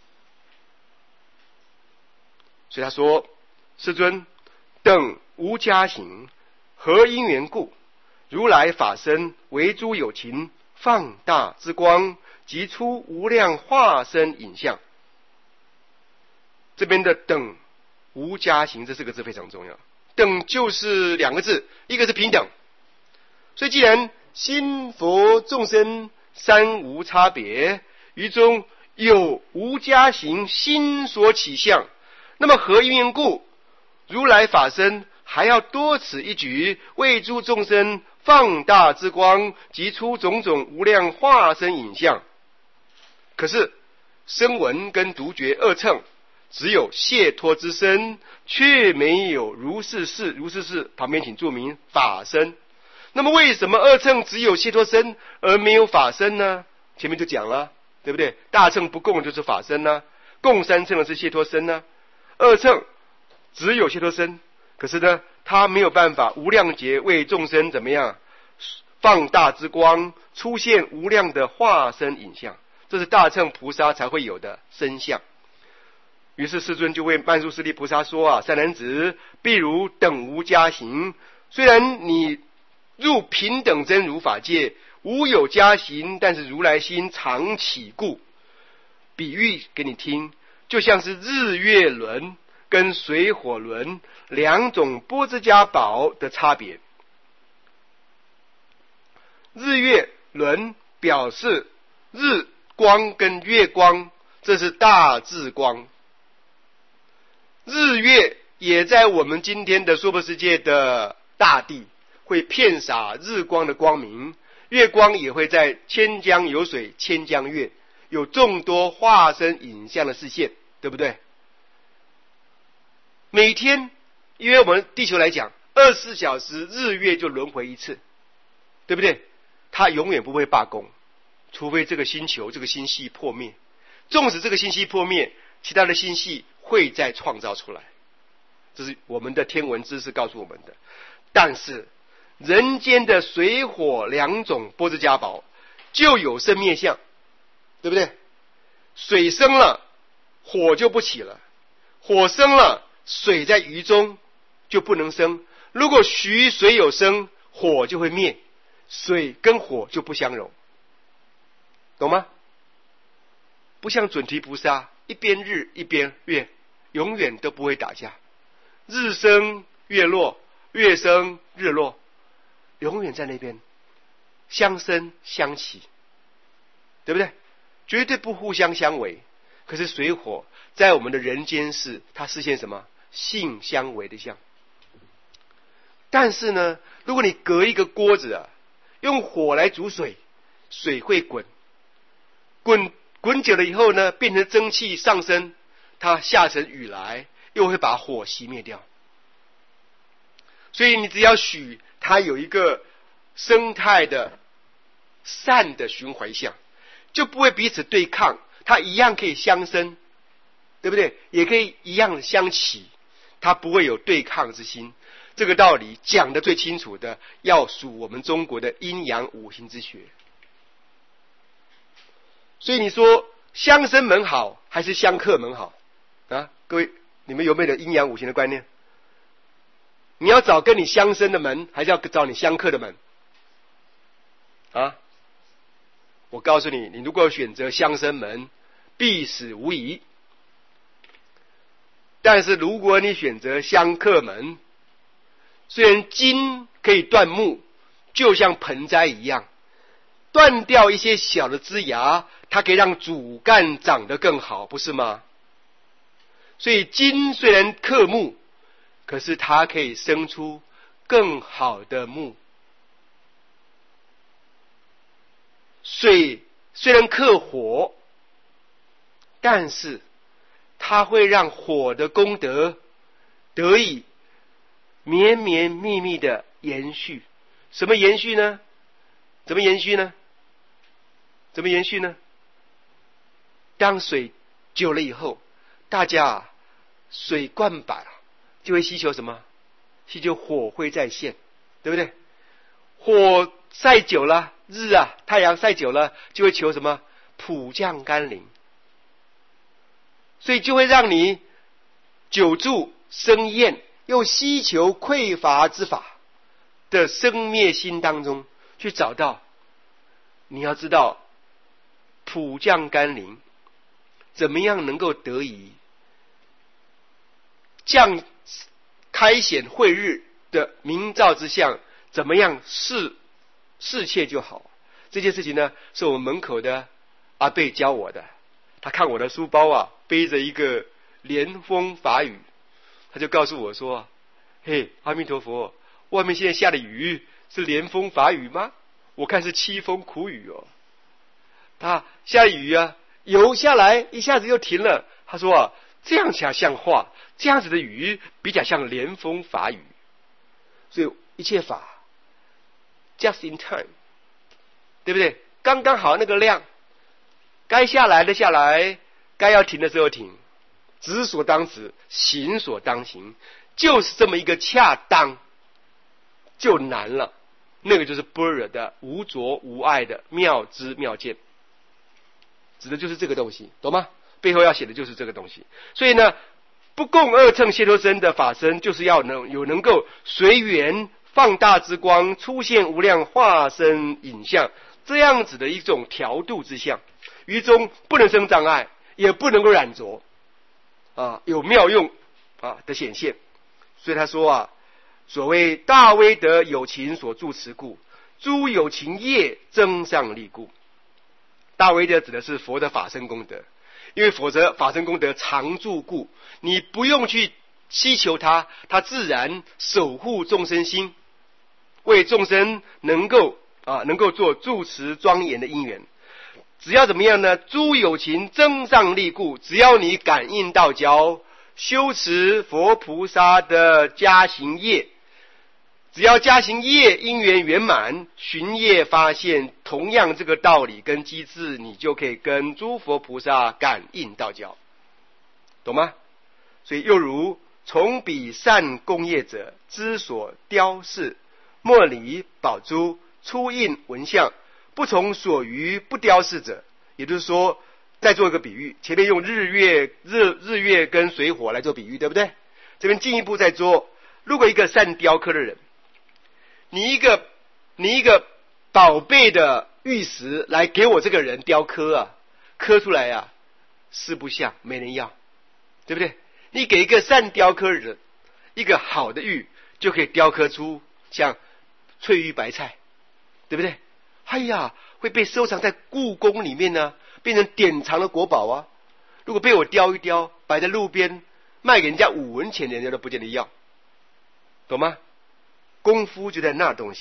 所以他说，世尊，等无家行，何因缘故？如来法身为诸有情放大之光，即出无量化身影像。这边的等无家行这四个字非常重要。等就是两个字，一个是平等。所以既然心佛众生三无差别，于中有无家行心所起相，那么何因缘故？如来法身还要多此一举，为诸众生放大之光，即出种种无量化身影像。可是声闻跟独觉二乘只有解脱之身，却没有如是事。如是事旁边请注明法身。那么为什么二乘只有解脱身而没有法身呢？前面就讲了，对不对？大乘不共就是法身呢，共三乘的是解脱身呢。二乘只有解脱身，可是呢他没有办法无量劫为众生怎么样放大之光，出现无量的化身影像，这是大乘菩萨才会有的身相。于是世尊就为曼殊室利菩萨说啊，善男子，譬如等无家行，虽然你入平等真如法界，无有家行，但是如来心常起故。比喻给你听，就像是日月轮跟水火轮两种波兹迦宝的差别。日月轮表示日光跟月光，这是大智光。日月也在我们今天的娑婆世界的大地会遍洒日光的光明，月光也会在千江有水千江月，有众多化身影像的示现，对不对？每天因为我们地球来讲24小时日月就轮回一次，对不对？它永远不会罢工，除非这个星球这个星系破灭。纵使这个星系破灭，其他的星系会再创造出来，这是我们的天文知识告诉我们的。但是人间的水火两种波兹迦宝就有生灭相，对不对？水生了火就不起了，火生了水在鱼中就不能生，如果徐水有生，火就会灭，水跟火就不相容，懂吗？不像准提菩萨一边日一边月，永远都不会打架，日升月落，月升日落，永远在那边相生相起，对不对？绝对不互相相违。可是水火在我们的人间世，它实现什么？性相违的相。但是呢，如果你隔一个锅子啊， 用火来煮水，水会滚，滚久了以后呢，变成蒸汽上升，它下成雨来，又会把火熄灭掉。所以你只要许它有一个生态的善的循环相，就不会彼此对抗，它一样可以相生，对不对？也可以一样相起，它不会有对抗之心。这个道理讲得最清楚的，要属我们中国的阴阳五行之学。所以你说相生门好还是相克门好啊？各位，你们有没有阴阳五行的观念？你要找跟你相生的门，还是要找你相克的门？啊？我告诉你，你如果选择相生门，必死无疑。但是如果你选择相克门，虽然金可以断木，就像盆栽一样，断掉一些小的枝芽，它可以让主干长得更好，不是吗？所以金虽然克木，可是它可以生出更好的木。水虽然克火，但是它会让火的功德得以绵绵密密的延续。什么延续呢？怎么延续呢？怎么延续呢？当水久了以后，大家水灌满了，就会希求什么？希求火会再现，对不对？火晒久了，太阳晒久了，就会求什么？普降甘霖。所以就会让你久住生厌，又希求匮乏之法的生灭心当中去找到。你要知道普降甘霖怎么样能够得以开显慧日的明照之相，怎么样侍妾就好。这件事情呢，是我们门口的阿伯教我的。他看我的书包啊，背着一个连风法语，他就告诉我说：“嘿，阿弥陀佛，外面现在下的雨是连风法雨吗？我看是凄风苦雨哦。他下雨啊，有下来，一下子又停了。他说啊，这样才像话，这样子的雨比较像连风法雨。所以一切法 just in time， 对不对？刚刚好那个量。”该下来的下来，该要停的时候停，止所当止，行所当行，就是这么一个恰当，就难了。那个就是般若的无着无碍的妙知妙见，指的就是这个东西，懂吗？背后要写的就是这个东西。所以呢，不共二乘解脱身的法身，就是要能够随缘放大之光，出现无量化身影像，这样子的一种调度之相。于中不能生障碍，也不能够染着啊，有妙用啊的显现。所以他说啊，所谓大威德有情所住持故，诸有情业增上利故。大威德指的是佛的法身功德，因为否则法身功德常住故，你不用去希求它，它自然守护众生心，为众生能够做住持庄严的因缘。只要怎么样呢？诸有情增上利故，只要你感应道交，修持佛菩萨的加行业，只要加行业因缘圆满，寻业发现同样这个道理跟机制，你就可以跟诸佛菩萨感应道交，懂吗？所以又如从彼善功业者之所雕饰，莫离宝珠出印文相，不从所余不雕饰者。也就是说，再做一个比喻，前面用日月跟水火来做比喻，对不对？这边进一步再做，如果一个善雕刻的人，你一个宝贝的玉石来给我这个人雕刻啊，刻出来啊，四不像，没人要，对不对？你给一个善雕刻的人一个好的玉，就可以雕刻出像翠玉白菜，对不对？哎呀，会被收藏在故宫里面呢，变成典藏的国宝啊。如果被我雕一雕，摆在路边卖给人家5文钱，人家都不见得要，懂吗？功夫就在那东西。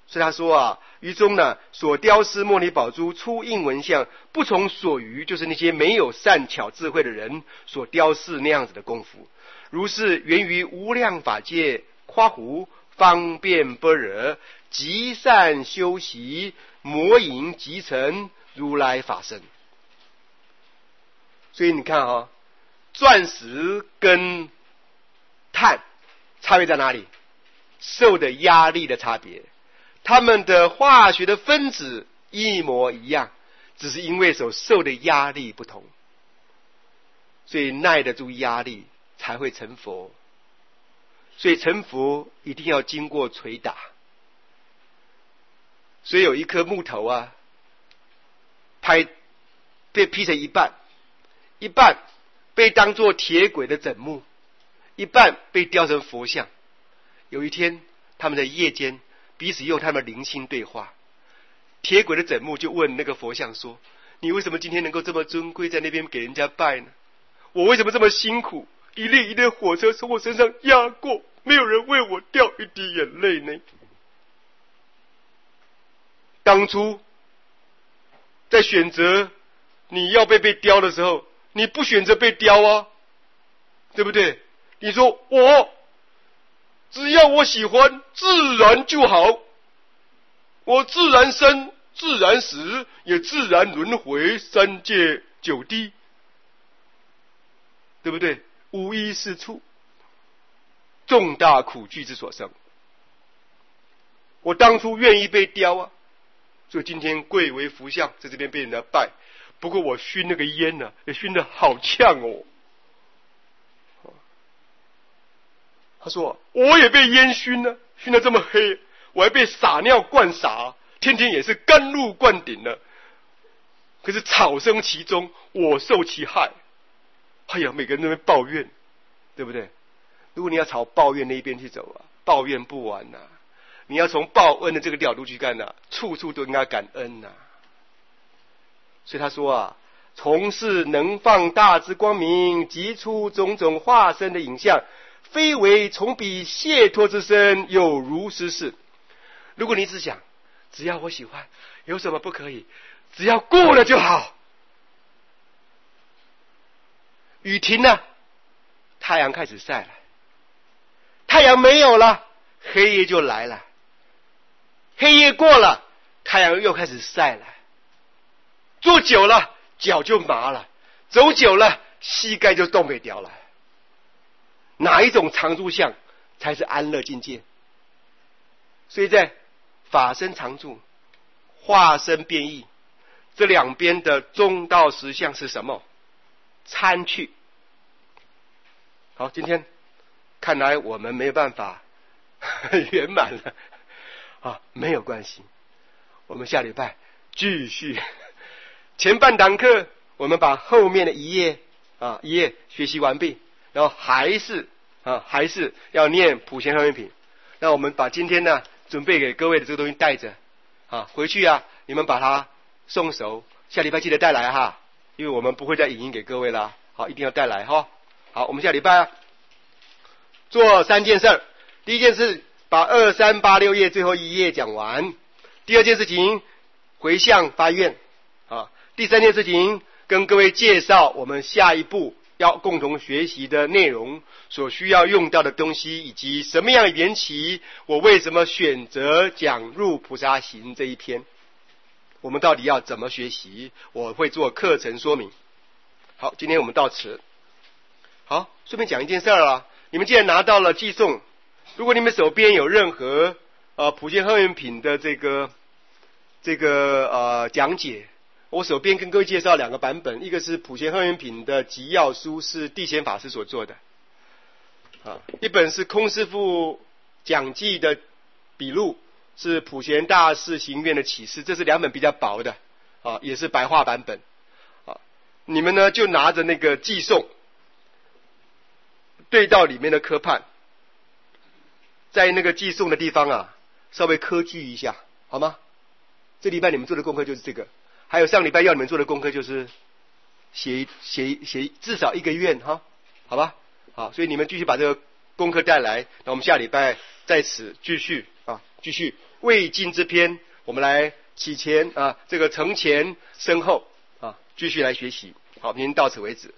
所以他说啊，于中呢所雕饰莫尼宝珠出印文像，不从所余，就是那些没有善巧智慧的人所雕饰那样子的功夫，如是源于无量法界夸胡方便般若极善修习魔引集成如来法身。所以你看啊，钻石跟碳差别在哪里？受的压力的差别。它们的化学的分子一模一样，只是因为所受的压力不同，所以耐得住压力才会成佛。所以成佛一定要经过捶打。所以有一颗木头啊，被劈成一半，一半被当作铁轨的枕木，一半被雕成佛像。有一天他们在夜间彼此用他们的灵心对话，铁轨的枕木就问那个佛像说，你为什么今天能够这么尊贵，在那边给人家拜呢？我为什么这么辛苦，一列一列火车从我身上压过，没有人为我掉一滴眼泪呢？当初在选择你要被雕的时候，你不选择被雕啊，对不对？你说我只要我喜欢，自然就好，我自然生，自然死，也自然轮回三界九地，对不对？无一是处，重大苦惧之所生。我当初愿意被雕啊，所以今天贵为福相，在这边被人家拜。不过我熏那个烟呢，也熏得好呛哦。他说我也被烟熏了，熏得这么黑，我还被撒尿灌洒，天天也是甘露灌顶了。可是草生其中，我受其害。哎呀，每个人都在抱怨，对不对？如果你要朝抱怨那一边去走啊，抱怨不完啊。你要从报恩的这个角度去看啊，处处都应该感恩啊。所以他说啊，从事能放大之光明，即出种种化身的影像，非为从彼解脱之身，有如是事。如果你只想只要我喜欢，有什么不可以？只要过了就好。雨停了，太阳开始晒了，太阳没有了，黑夜就来了，黑夜过了，太阳又开始晒了。坐久了脚就麻了，走久了膝盖就冻不掉了。哪一种常住相才是安乐境界？所以在法身常住、化身变异这两边的中道实相是什么？参去。好，今天看来我们没有办法圆满了啊，没有关系，我们下礼拜继续。前半堂课我们把后面的一页学习完毕，然后还是要念普贤行愿品。那我们把今天呢准备给各位的这个东西带着回去你们把它送熟，下礼拜记得带来哈，因为我们不会再影音给各位啦。好，一定要带来哈。好，我们下礼拜做3件事。第一件事，把2、3、8、6页最后一页讲完。第二件事情，回向发愿第三件事情，跟各位介绍我们下一步要共同学习的内容，所需要用到的东西，以及什么样的缘起，我为什么选择讲入菩萨行这一篇，我们到底要怎么学习，我会做课程说明。好，今天我们到此。好，顺便讲一件事你们既然拿到了寄送，如果你们手边有任何普贤行愿品的这个讲解，我手边跟各位介绍2个版本，一个是普贤行愿品的集要书，是地贤法师所做的一本是空师父讲记的笔录，是普贤大士行愿的启示，这是2本比较薄的也是白话版本你们呢就拿着那个寄送对到里面的科判，在那个寄送的地方稍微科据一下，好吗？这礼拜你们做的功课就是这个，还有上礼拜要你们做的功课就是写至少1个愿好吧？好，所以你们继续把这个功课带来，那我们下礼拜在此继续未尽之篇，我们来启前啊，这个承前身后啊，继续来学习。好，今天到此为止。